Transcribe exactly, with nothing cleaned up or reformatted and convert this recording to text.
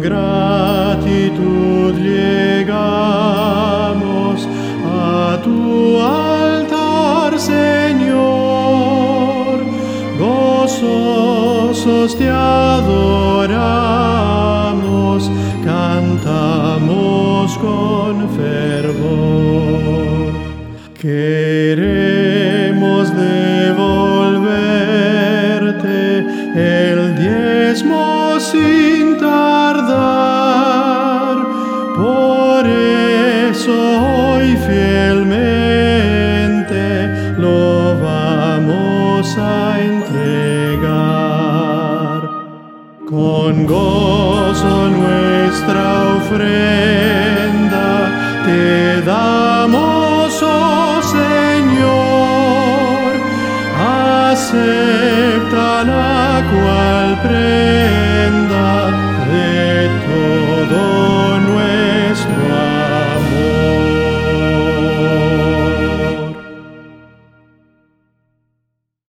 gratitud llegamos a tu altar, Señor. Gozosos te adoramos, cantamos con fervor. Queremos devolverte el diezmo sin tardar, por eso hoy fielmente lo vamos a entregar. Con gozo nuestra ofrenda te damos, oh Señor, acepta la cual prenda